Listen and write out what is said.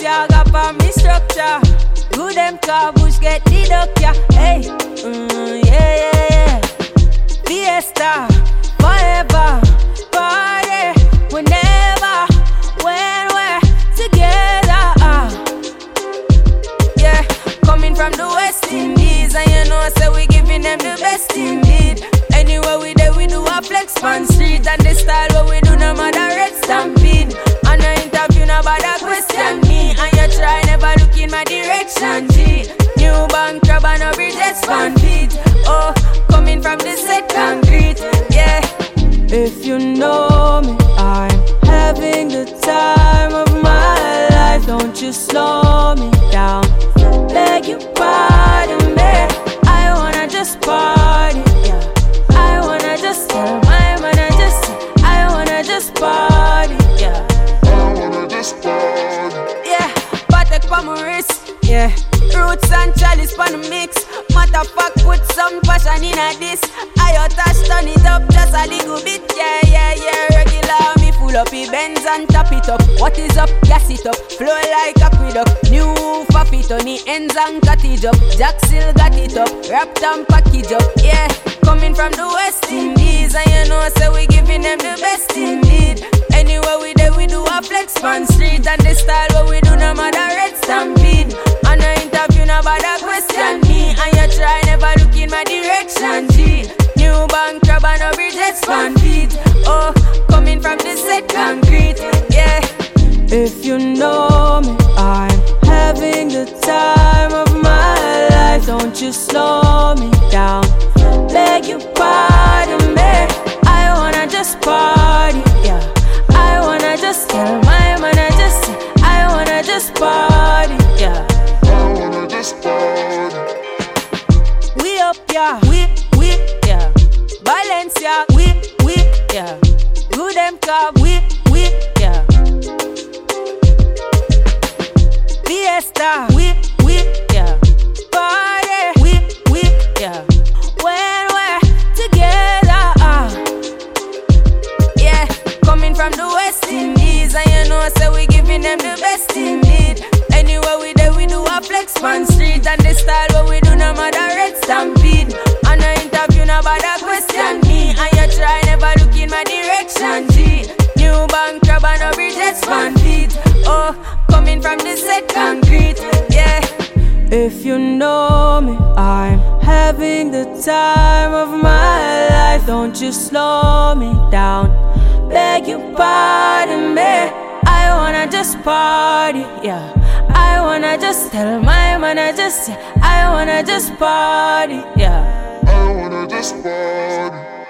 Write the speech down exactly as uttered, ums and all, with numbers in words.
Balenciaga for me structure. Good them car bush get the duck, yeah. Hey, mm, yeah, yeah, yeah. Fiesta, forever, party, whenever, when we're together. Uh. Yeah, coming from the West Indies, and you know, so we giving them the best indeed. Anywhere we there, we do a flex on street, and the style what we do, no matter red stampede. And I interview nobody question me, and you try never look in my direction. G, new bank crab and a bridges fan beat. Oh, coming from the set concrete, yeah. If you know me, I'm having the time of my life. Don't you slow me down, beg you pardon me. I wanna just party, yeah. I wanna just tell my man, I just, I wanna just party, yeah. I wanna just party. Yeah, Patek pa my wrist, yeah. Roots and chalice pa the mix. Matter of fact, put some passion in a this. I touch, turn it up just a little bit, yeah, yeah, yeah. Regular, me full up the Benz and tap it up. What is up? Gas it up, flow like aqueduct. New faffy on the ends and cottage up. Jack still got it up, wrapped and package up, yeah. Coming from the West Indies, and you know, so we giving them the best indeed. Anywhere we there, we do a flex on street, and the style what we do, no matter red stampede. And I interview nobody question me, and you try never look in my direction. G, new bank crab and a bridges fan beat. Oh, coming from the set concrete, yeah. If you know me, I'm having the time of my life. Don't you slow me down, beg you pardon me. I wanna just party, yeah. I wanna just tell my man, I just, I wanna just party, yeah. I wanna just party. We up, yeah. We, we, yeah. Balenciaga, we, we, yeah. Good them car, we, we, yeah. Fiesta, we, we, yeah. Party, we, we, yeah. When we're together, uh. Yeah, coming from the West Indies, and you know, so we giving them the best indeed. Anywhere we there, we do a flex on street, and the style what we do, no matter red stampede. And I interview nobody question me, and you try never look in my direction. G, new bank crab and a bridges fan beat. Oh, coming from the set concrete, yeah. If you know me, I'm having the time of my life. Don't you slow me down, beg you pardon me. I wanna just party, yeah. I wanna just tell my man, I just, I wanna just party, yeah. I wanna just party.